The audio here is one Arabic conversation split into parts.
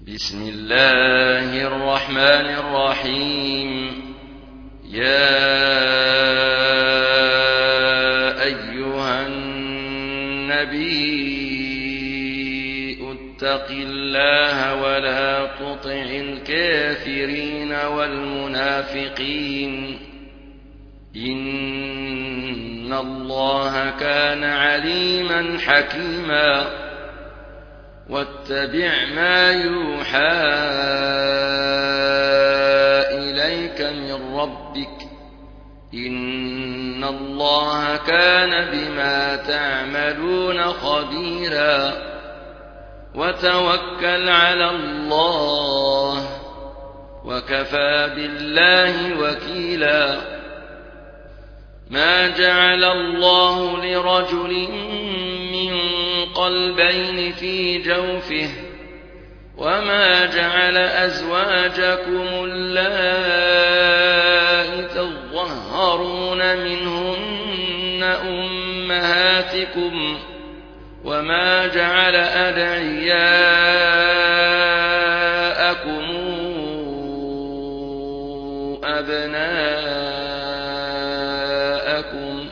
بسم الله الرحمن الرحيم. يا أيها النبي اتق الله ولا تطع الكافرين والمنافقين إن الله كان عليما حكيما. واتبع ما يوحى إليك من ربك إن الله كان بما تعملون خبيرا. وتوكل على الله وكفى بالله وكيلا. ما جعل الله لرجل من قلبين في جوفه وما جعل أزواجكم اللائي تظهرون منهن أمهاتكم وما جعل أدعياءكم أبناءكم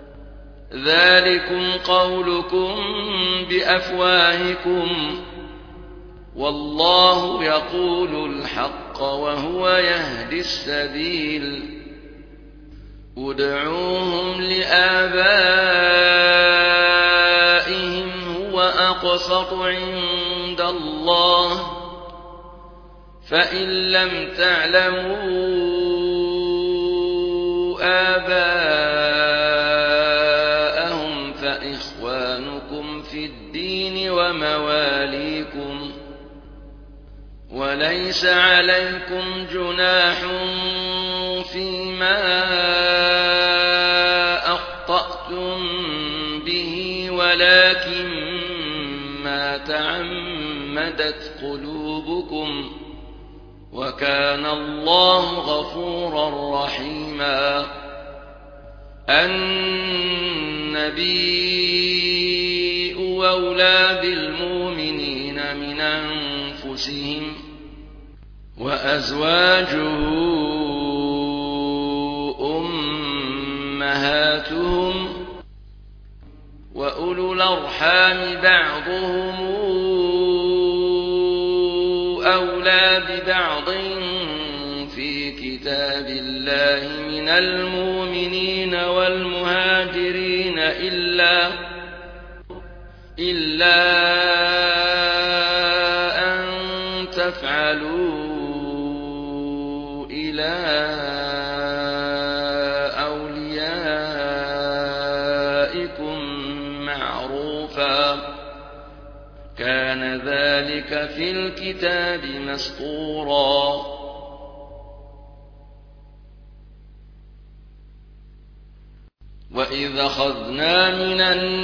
ذلكم قولكم بأفواهكم والله يقول الحق وهو يهدي السبيل. ادعوهم لآبائهم هو أقسط عند الله فإن لم تعلموا آباءهم فإخوانكم في الدين ومواليكم وليس عليكم جناح فيما أخطأتم به ولكن ما تعمدت قلوبكم وكان الله غفورا رحيما. النبي أولى بالمؤمنين من أنفسهم وأزواجه أمهاتهم وأولو الأرحام بعضهم أولى ببعض في كتاب الله من المؤمنين والمهاجرين إلا أن تفعلوا إلى أوليائكم معروفا كان ذلك في الكتاب مسطورا. وإذ أخذنا من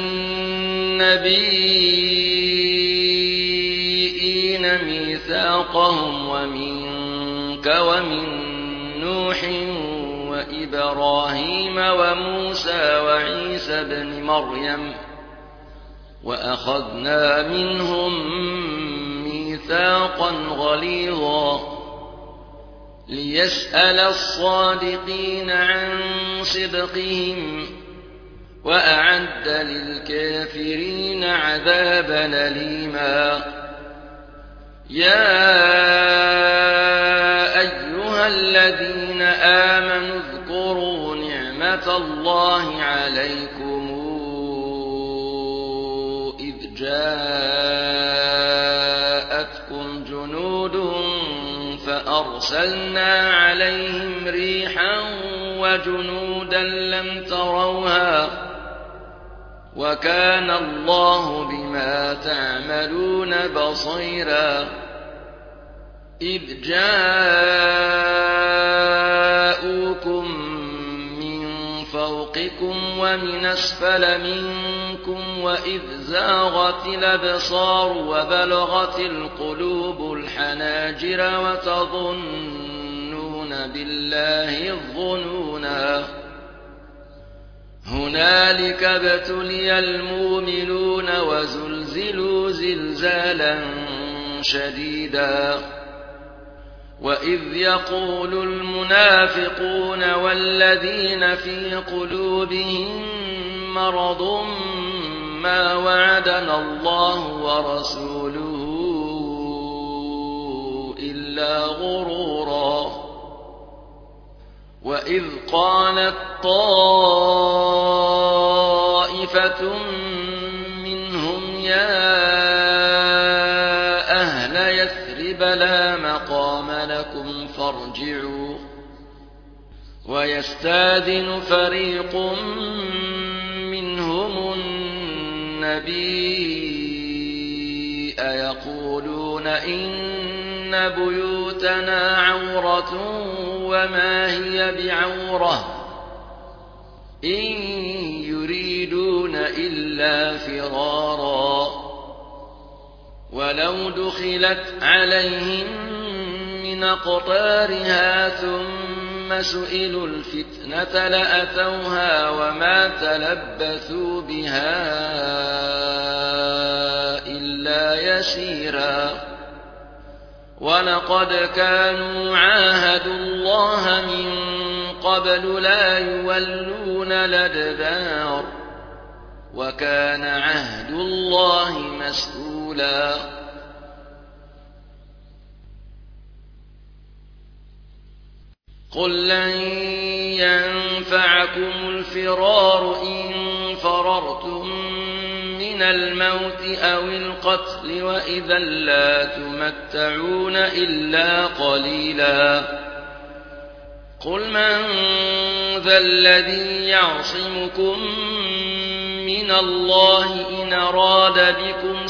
النبيين ميثاقهم ومنك ومن نوح وإبراهيم وموسى وعيسى بن مريم وأخذنا منهم ميثاقا غليظا ليسأل الصادقين عن صدقهم وأعد للكافرين عذابا أليما. يا أيها الذين آمنوا اذكروا نعمة الله عليكم إذ جاءتكم جنود فأرسلنا عليهم ريحا وجنودا لم تروها وكان الله بما تعملون بصيرا. إذ جاءوكم من فوقكم ومن أسفل منكم وإذ زاغت الأبصار وبلغت القلوب الحناجر وتظنون بالله الظنونا. هنالك ابتلي المؤمنون وزلزلوا زلزالا شديدا وإذ يقول المنافقون والذين في قلوبهم مرض ما وعدنا الله ورسوله إلا غرورا وإذ قالت طائفة منهم يا أهل يثرب لا مقام لكم فارجعوا ويستاذن فريق منهم النبي يقولون إن بيوتنا عورة وما هي بعورة إن يريدون إلا فرارا ولو دخلت عليهم من أقطارها ثم سئلوا الفتنة لأتوها وما تلبثوا بها إلا يسيرا ولقد كانوا عاهدوا الله من قبل لا يولون الأدبار وكان عهد الله مسؤولا قل لن ينفعكم الفرار إن فررتم من الموت أو القتل وإذا لا تمتعون إلا قليلا قل من ذا الذي يعصمكم من الله إن أراد بكم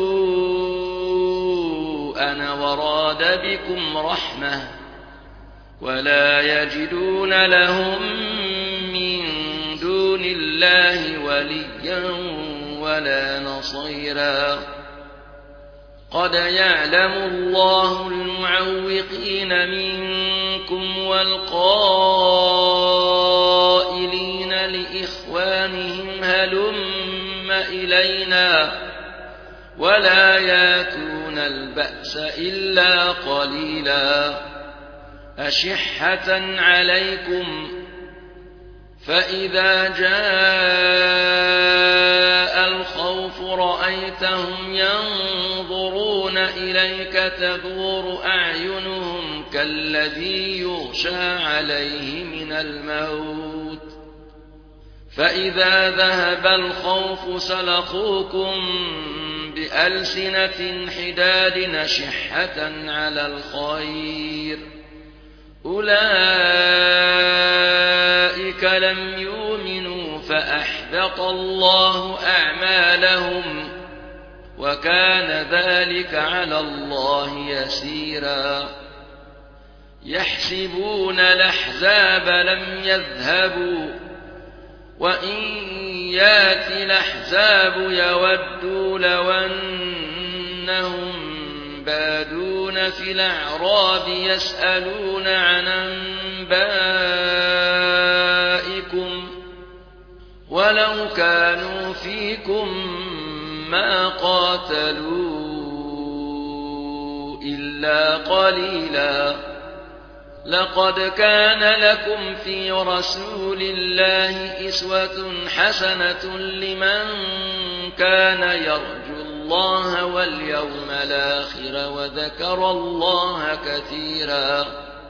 سوءا وراد بكم رحمة ولا يجدون لهم من دون الله وليا ولا نصيرا قد يعلم الله المعوقين منكم والقائلين لإخوانهم هلم إلينا ولا ياتون البأس إلا قليلا أشحة عليكم فإذا جاء الخوف رأيتهم ينظرون إليك تدور أعينهم كالذي يغشى عليه من الموت فإذا ذهب الخوف سلقوكم بألسنة حداد أشحة على الخير أولئك لم يؤمنوا فأحبط الله أعمالهم وكان ذلك على الله يسيرا يحسبون الأحزاب لم يذهبوا وإن يأتي الأحزاب يودوا لو أنهم بادون في الأعراب يسألون عن أنبائكم ولو كانوا فيكم ما قاتلوا إلا قليلا لقد كان لكم في رسول الله أسوة حسنة لمن كان يرجو الله واليوم الآخر وذكر الله كثيرا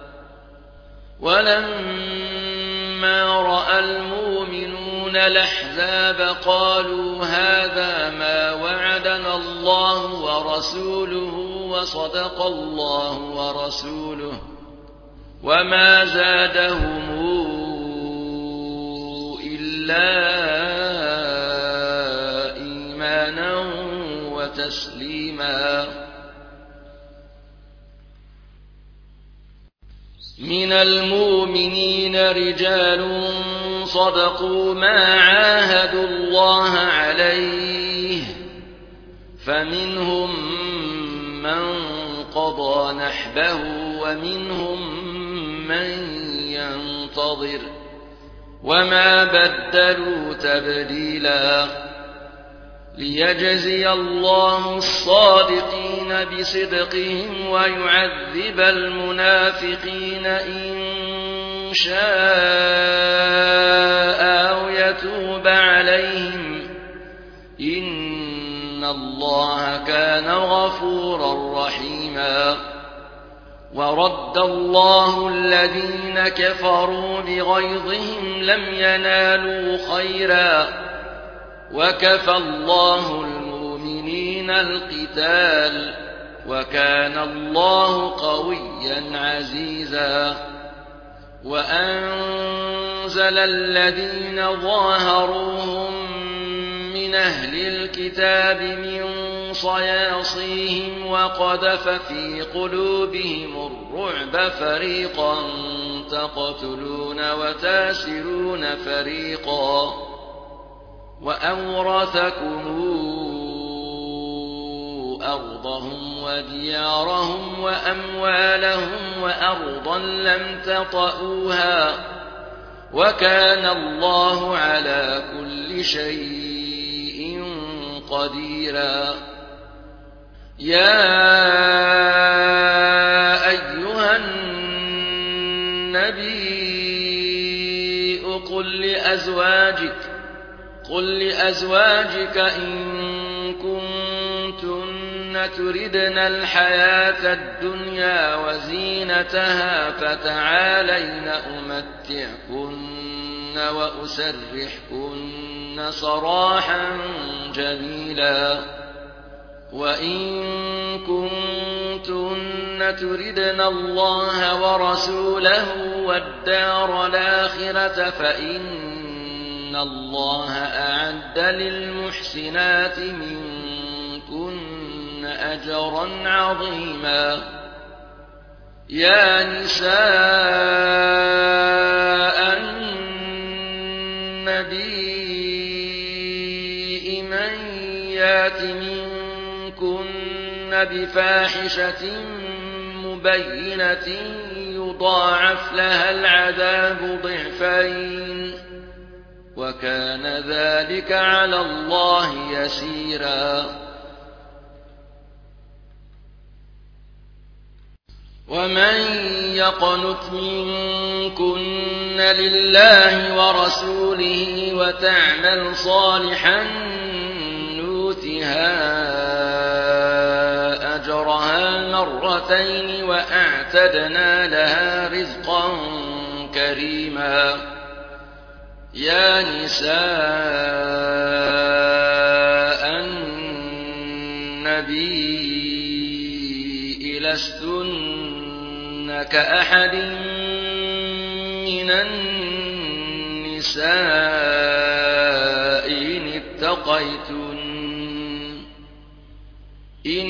ولما رأى المؤمنون الأحزاب قالوا هذا ما وعدنا الله ورسوله وصدق الله ورسوله وما زادهم إلا إيمانا وتسليما من المؤمنين رجال صدقوا ما عاهدوا الله عليه فمنهم من قضى نحبه ومنهم من ينتظر وما بدلوا تبديلا ليجزي الله الصادقين بصدقهم ويعذب المنافقين إن شاء أو يتوب عليهم إن الله كان غفورا رحيما ورد الله الذين كفروا بغيظهم لم ينالوا خيرا وكفى الله المؤمنين القتال وكان الله قويا عزيزا وأنزل الذين ظاهروهم من أهل الكتاب من صياصيهم وقذف في قلوبهم الرعب فريقا تقتلون وتاسرون فريقا وأورثكم أرضهم وديارهم وأموالهم وأرضا لم تطئوها وكان الله على كل شيء قديرا يا أيها النبي قل لأزواجك إن كنتن تردن الحياة الدنيا وزينتها فتعالين أمتعكن وأسرحكن سراحا جميلا وإن كنتن تردن الله ورسوله والدار الآخرة فإن الله أعد للمحسنات منكن أجرا عظيما يا نساء النبي من يات منكن بفاحشة مبينة يضاعف لها العذاب ضعفين وكان ذلك على الله يسيرا ومن يقنت منكن لله ورسوله وتعمل صالحا نؤتها أجرها مرتين وأعتدنا لها رزقا كريما يا نساء النبي لستن كأحد من النساء إن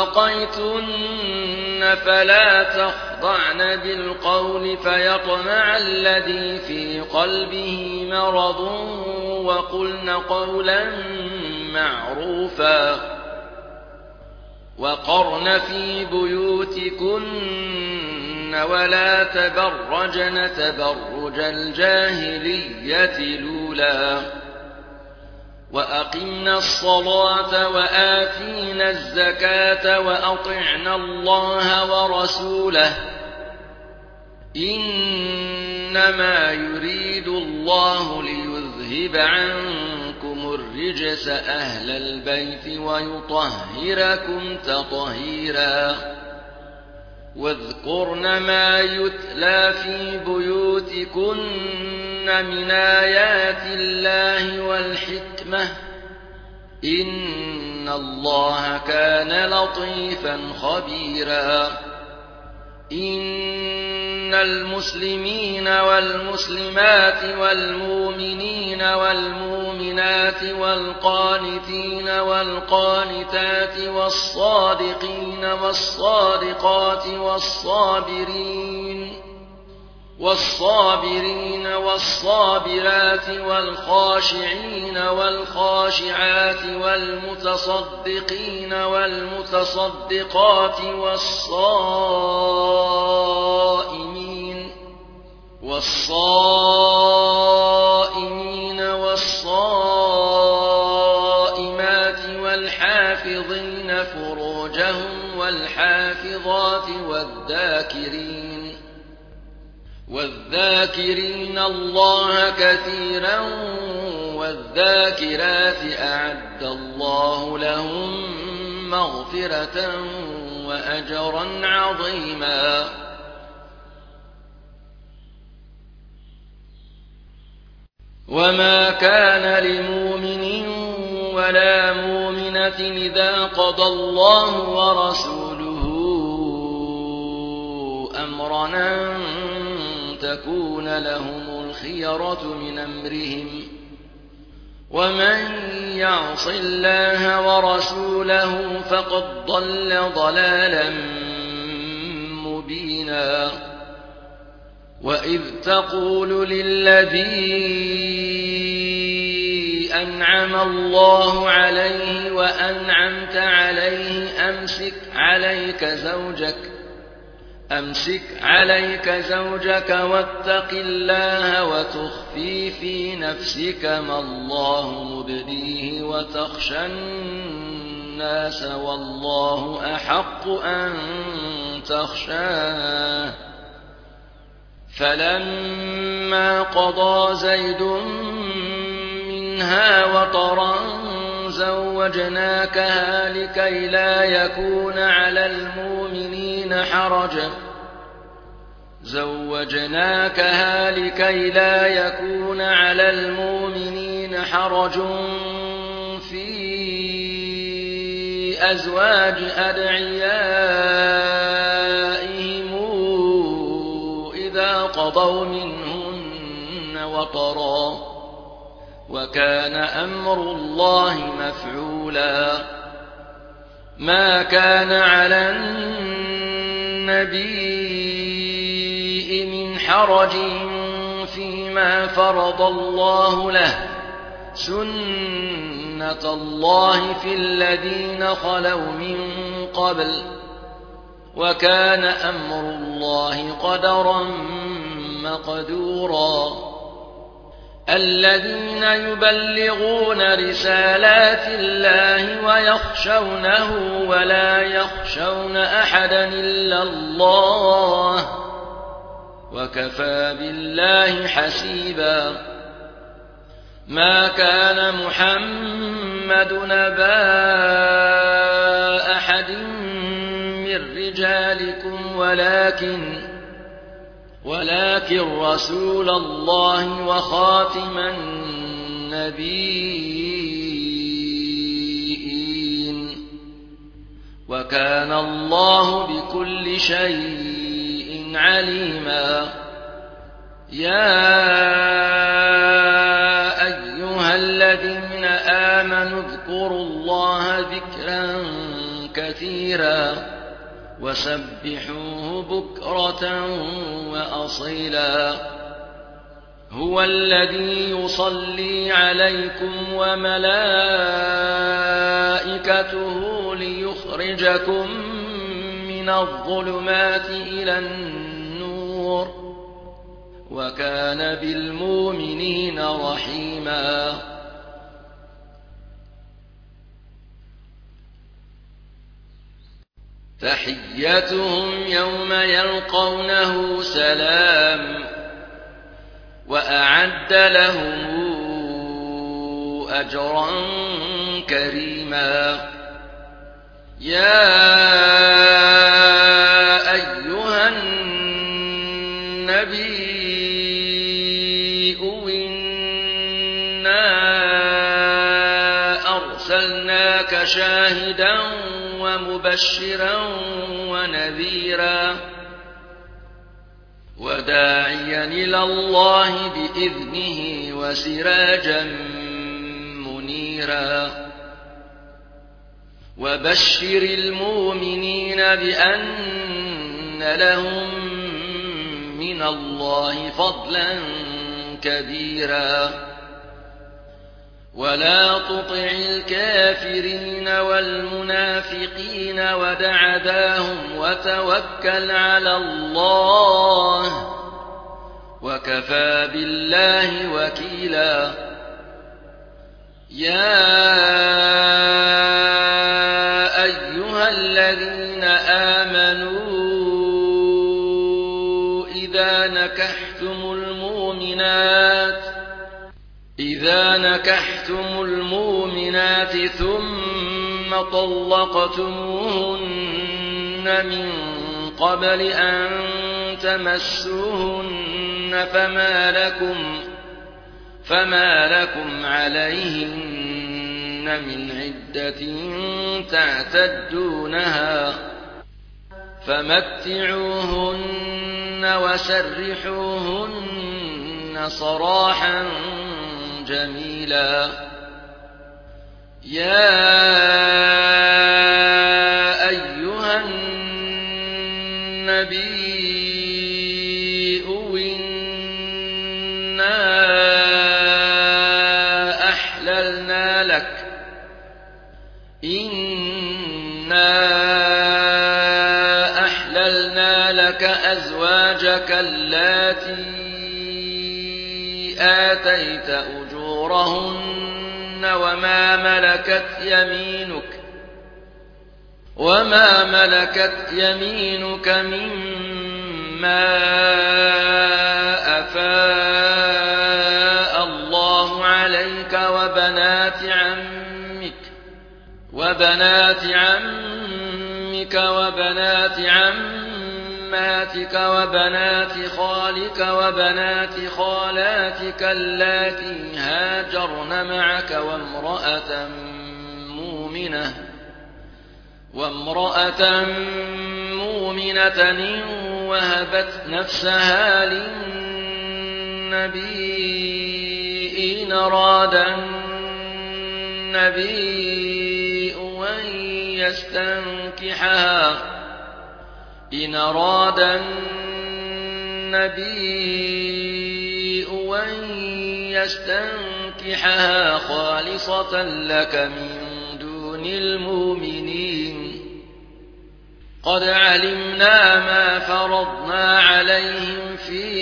اتقيتن فلا تخضعن بالقول فيطمع الذي في قلبه مرض وقلن قولا معروفا وقرن في بيوتكن ولا تبرجن تبرج الجاهلية الأولى وأقمنا الصلاة وآتينا الزكاة وأطعنا الله ورسوله إنما يريد الله ليذهب عنكم الرجس أهل البيت ويطهركم تطهيرا واذكرن ما يتلى في بيوتكن من آيات الله والحكمة إن الله كان لطيفا خبيرا إن المسلمين والمسلمات والمؤمنين والمؤمنات والقانتين والقانتات والصادقين والصادقات والصابرين والصابرات والخاشعين والخاشعات والمتصدقين والمتصدقات والصائمين والصائمات والصادقات والذاكرين الله كثيرا والذاكرات أعد الله لهم مغفرة وأجرا عظيما. وما كان لمؤمن ولا مؤمنة إذا قضى الله ورسوله أمرا أن تكون لهم الخيرة من أمرهم ومن يعص الله ورسوله فقد ضل ضلالا مبينا. وإذ تقول للذي أنعم الله عليه وأنعمت عليه أمسك عليك زوجك واتق الله وتخفي في نفسك ما الله مبديه وتخشى الناس والله أحق أن تخشاه. فلما قضى زيد منها وطرا زوجناكها لكي لا يكون على المؤمنين حرج في أزواج أدعيائهم إذا قضوا منهن وطرا وكان أمر الله مفعولا. ما كان على النبي من حرج فيما فرض الله له سنة الله في الذين خلوا من قبل وكان أمر الله قدرا مقدورا. الذين يبلغون رسالات الله ويخشونه ولا يخشون أحدا إلا الله وكفى بالله حسيبا. ما كان محمد نبا أحد من رجالكم ولكن رسول الله وخاتم النبيين وكان الله بكل شيء عليما. يا أيها الذين آمنوا اذكروا الله ذكرا كثيرا وسبحوه بكرة وأصيلا. هو الذي يصلي عليكم وملائكته ليخرجكم من الظلمات إلى النور وكان بالمؤمنين رحيما. تحيتهم يوم يلقونه سلام وأعد لهم أجرا كريما. يا أيها النبي إنا أرسلناك شاهدا ومبشرا ونذيرا وداعيا إلى الله بإذنه وسراجا منيرا. وبشر المؤمنين بأن لهم من الله فضلا كبيرا. ولا تطع الكافرين والمنافقين ودع ذاهم وتوكل على الله وكفى بالله وكيلا. يا أيها الذين آمنوا إذا نكحتم المؤمنات ثم طلقتموهن من قبل أن تمسوهن فما لكم عليهن من عدة تعتدونها فمتعوهن وسرحوهن سراحا جميلا يا أيها النبي إنا أحللنا لك أزواجك اللاتي آتيت أجورهن وما ملكت يمينك مما أفاء الله عليك وبنات عمك وبنات عماتك وبنات خالك وبنات خالاتك اللاتي هاجرن معك وامرأة مؤمنة إن وهبت نفسها للنبي إن أراد النبي أن يستنكحها خالصة لك من دون المؤمنين قد علمنا ما فرضنا عليهم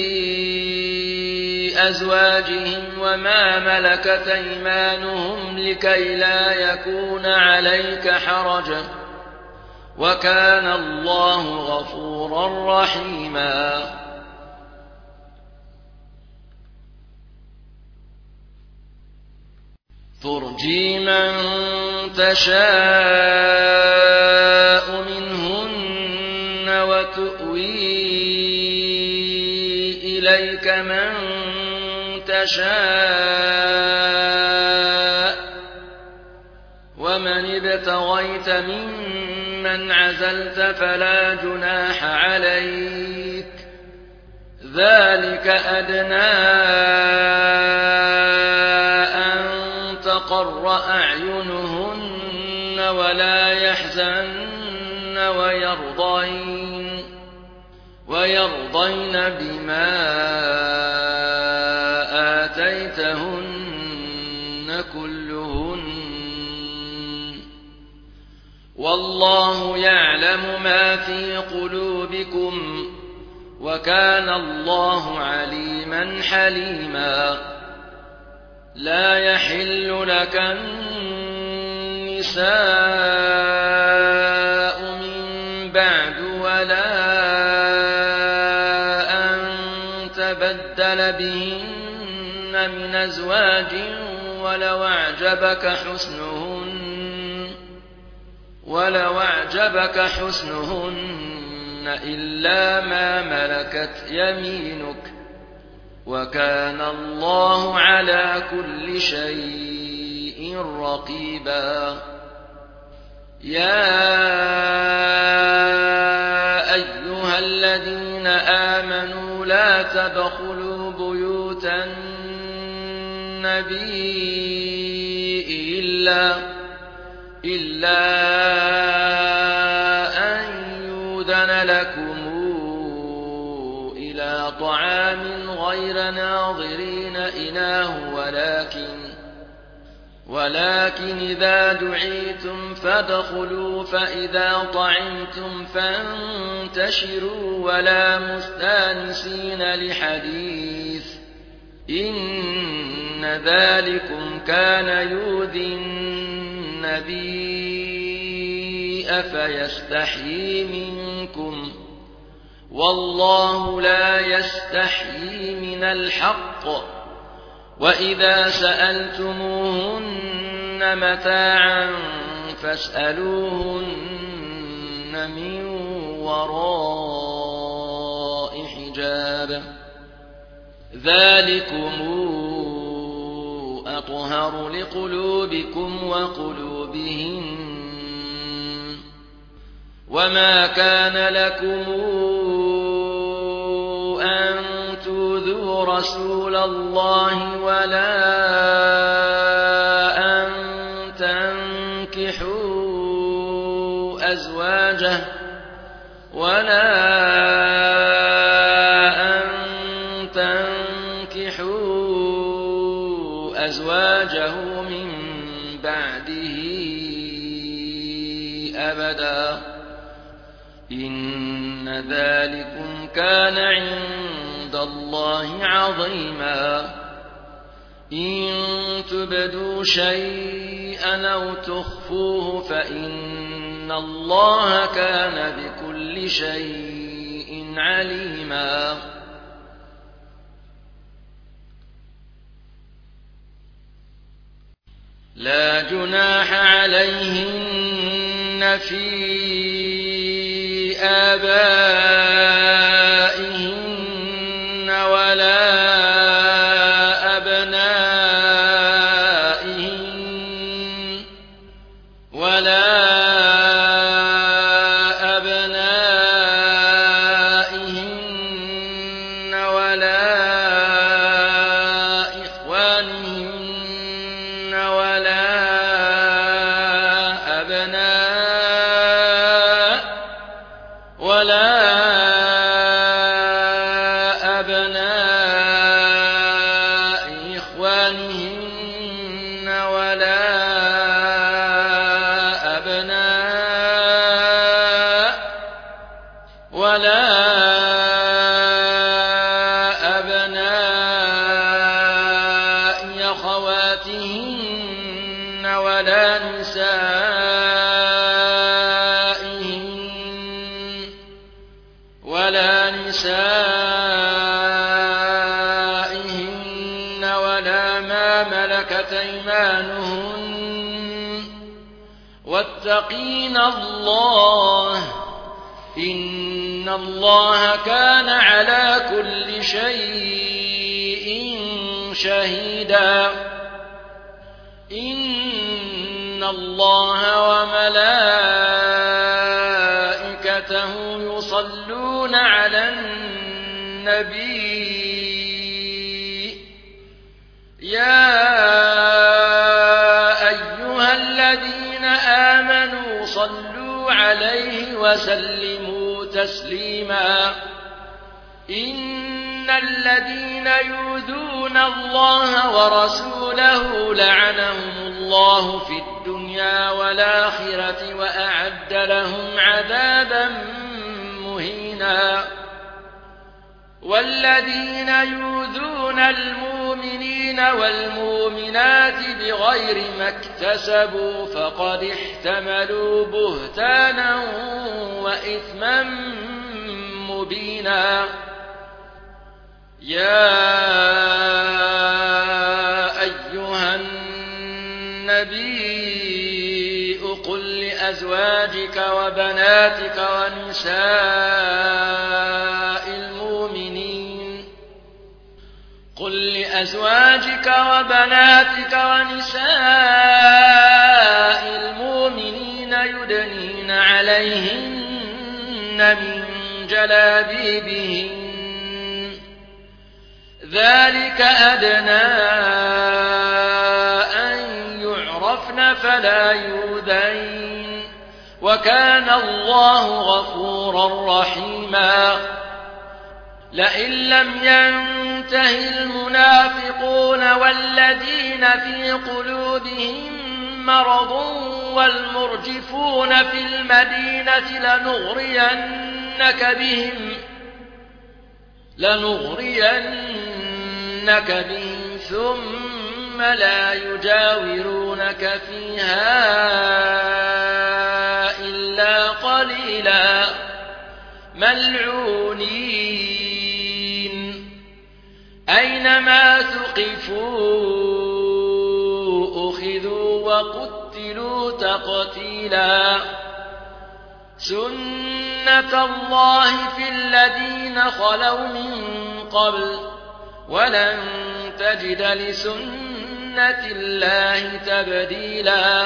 في أزواجهم وما ملكت أيمانهم لكي لا يكون عليك حرج وكان الله غفورا رحيما ترجي من تشاء منهن وتؤوي إليك من تشاء ومن ابتغيت ممن عزلت فلا جناح عليك ذلك أدنى أن تقر أعينهن ولا يحزن ويرضين بما آتيتهن كلهن والله يعلم ما في قلوبكم وكان الله عليما حليما لا يحل لك النساء من بعد ولا أن تبدل بهن من أزواج ولو أعجبك حسنهن إلا ما ملكت يمينك وكان الله على كل شيء رقيبا يا أيها الذين آمنوا لا تدخلوا بيوت النبي إلا أن يؤذن لكم إلى طعام غير ناظرين إناه ولكن إذا دعيتم فادخلوا فإذا طعمتم فانتشروا ولا مستانسين لحديث إن ذلكم كان يؤذي النبي فيستحيي منكم والله لا يستحيي من الحق وإذا سألتموهن متاعا فاسألوهن من وراء حجاب ذلكم أطهر لقلوبكم وقلوبهن وما كان لكم أن تؤذوا رسول الله ولا أن تنكحوا أزواجه من بعده أبدا إن ذلكم كان عند الله عظيما إن تبدوا شيئا أو تخفوه فإن الله كان بكل شيء عليما لا جناح عليهن في آبائهن ولا أبنائهن ولا إخوانهن ولا أبناء إخوانهن ولا أبناء أخواتهن ولا نسائهن ولا ما ملكت أيمانهن واتقين الله إن الله كان على كل شيء شهيدا إن الله وملائكته يصلون على النبي يا أيها الذين آمنوا صلوا عليه وسلموا تسليما إن الذين يؤذون الله ورسوله لعنهم الله في الدنيا والآخرة وأعد لهم عذابا مهينا والذين يؤذون المؤمنين والمؤمنات بغير ما اكتسبوا فقد احتملوا بهتانا وإثما مبينا يا أيها النبي قل لأزواجك وبناتك ونساء المؤمنين يدنين عليهن من جلابيبهن ذلك أدنى أن يعرفن فلا يؤذين وكان الله غفورا رحيما لئن لم ينته المنافقون والذين في قلوبهم مرض والمرجفون في المدينة لنغرينك بهم ثم لا يجاورونك فيها إلا قليلا ملعونين أينما ثقفوا أخذوا وقتلوا تقتيلا سنة الله في الذين خلوا من قبل ولن تجد لسنة الله تبديلا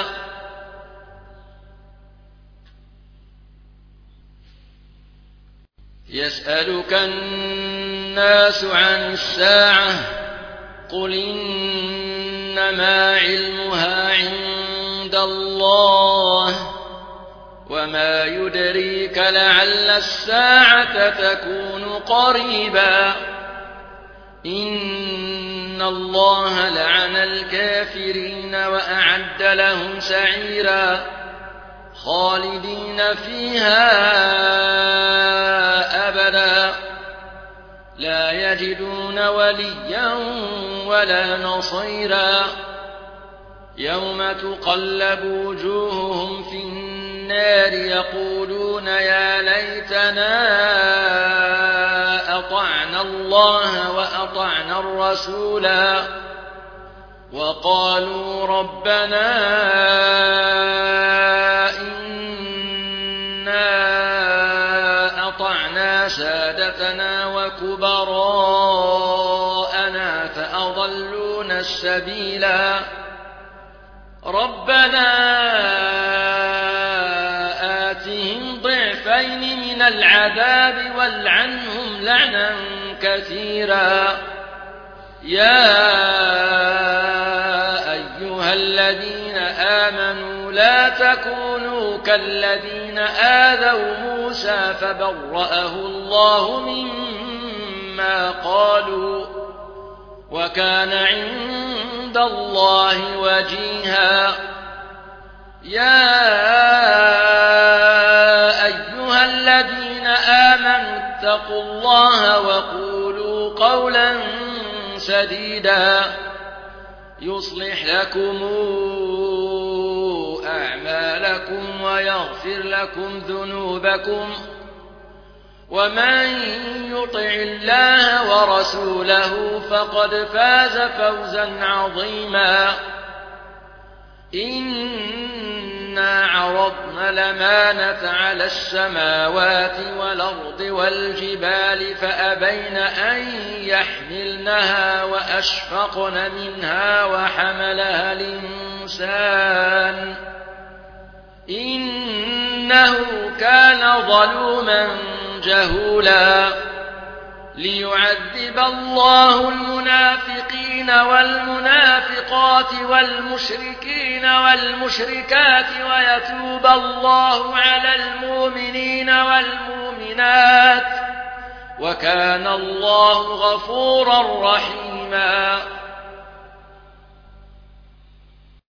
يسألك الناس عن الساعة قل إنما علمها عند الله وما يدريك لعل الساعة تكون قريبا إن الله لعن الكافرين وأعد لهم سعيرا خالدين فيها أبدا لا يجدون وليا ولا نصيرا يوم تقلب وجوههم في النار يقولون يا ليتنا أطعنا الله وأطعنا الرسولا وقالوا ربنا إنا أطعنا سادتنا وكبراءنا فأضلونا السبيلا ربنا آتهم ضعفين من العذاب والعنهم لعنا كثيرا يا أيها الذين آمنوا لا تكونوا كالذين آذوا موسى فبرأه الله مما قالوا وكان عند الله وجيها يا أيها الذين آمنوا اتقوا الله وقولوا قولا سديدا يصلح لكم أعمالكم ويغفر لكم ذنوبكم ومن يطع الله ورسوله فقد فاز فوزا عظيما إنا عرضنا الأمانة على السماوات والأرض والجبال فأبين أن يحملنها وأشفقن منها وحملها الإنسان إنه كان ظلوما جهولا ليعذب الله المنافقين والمنافقات والمشركين والمشركات ويتوب الله على المؤمنين والمؤمنات وكان الله غفورا رحيما